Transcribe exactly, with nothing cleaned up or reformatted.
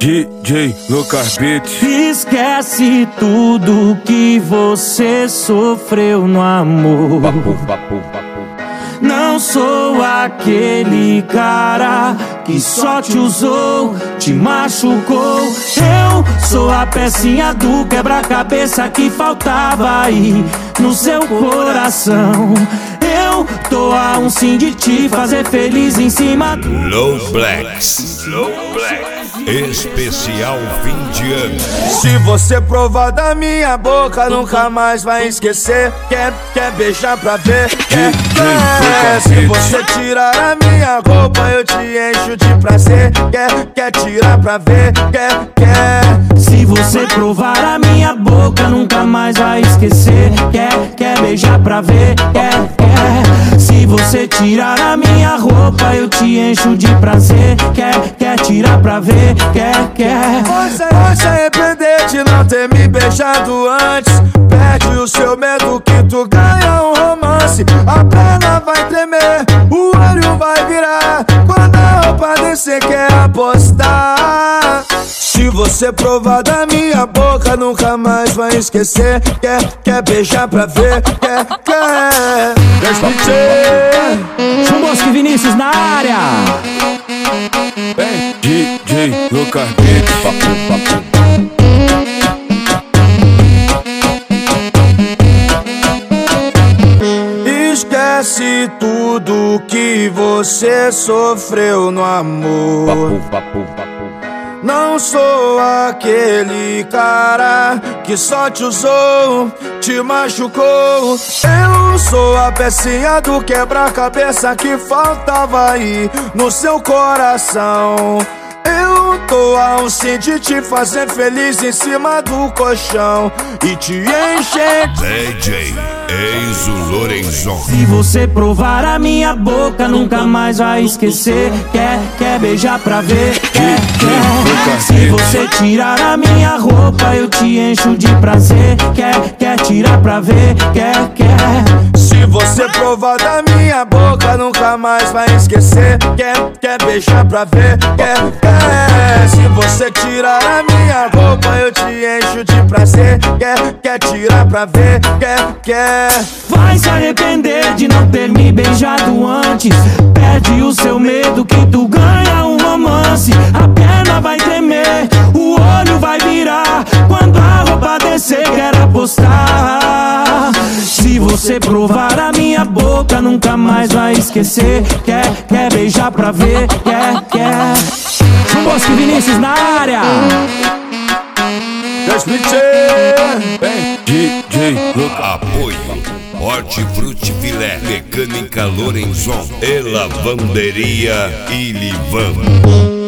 D J Lucas Beats. Esquece tudo que você sofreu no amor. Papo, papo, papo. Não sou aquele cara que só te usou, te machucou. Eu sou a pecinha do quebra-cabeça que faltava aí no seu coração. Eu tô a um sim de te fazer feliz em cima do Low Blacks, Low Blacks, especial fim de ano. Se você provar da minha boca, nunca mais vai esquecer. Quer, quer beijar pra ver? Quer, quer. Se você tirar a minha roupa, eu te encho de prazer. Quer, quer tirar pra ver? Quer, quer. Se você provar a minha boca, nunca mais vai esquecer. Quer, quer beijar pra ver? Quer, quer. Se você tirar a minha roupa, eu te encho de prazer. Quer, quer tirar pra ver? Quer, quer. Você vai se arrepender de não ter me beijado antes. Perde o seu medo que tu ganha um romance. A perna vai tremer, o olho vai virar. Quando a roupa descer, quer apostar. Se você provar da minha boca, nunca mais vai esquecer. Quer, quer beijar pra ver? Quer, quer. João Bosco e Vinícius na área. D J Lucas Beats. Papo, papo. Esquece tudo que você sofreu no amor. Papo, papo, papo. Não sou aquele cara que só te usou, te machucou. Eu sou a pecinha do quebra-cabeça que faltava aí no seu coração. Eu tô a um sim de te fazer feliz em cima do colchão e te encher. D J Enzo Lorenzon. Se você provar a minha boca, nunca mais vai esquecer. Quer, quer beijar pra ver? Quer, quer. Se você tirar a minha roupa, eu te encho de prazer. Quer, quer tirar pra ver? Quer, quer. Se você provar da minha boca, nunca mais vai esquecer. Quer, quer beijar pra ver? Quer, quer. Se você tirar a minha roupa, eu te encho de prazer. Quer, quer tirar pra ver? Quer, quer. Vai se arrepender de não ter me beijado antes. Perde o seu medo que tu ganha um romance. A perna vai tremer, o olho vai virar. Quando a roupa descer, quer apostar. Se você provar a minha boca, nunca mais vai esquecer. Quer, quer beijar pra ver? Quer, quer. João Bosco e Vinícius na área. D J Lucas. Apoio Hortifruti Filé, Mecânica Lorenzon e Lavanderia Ilivan.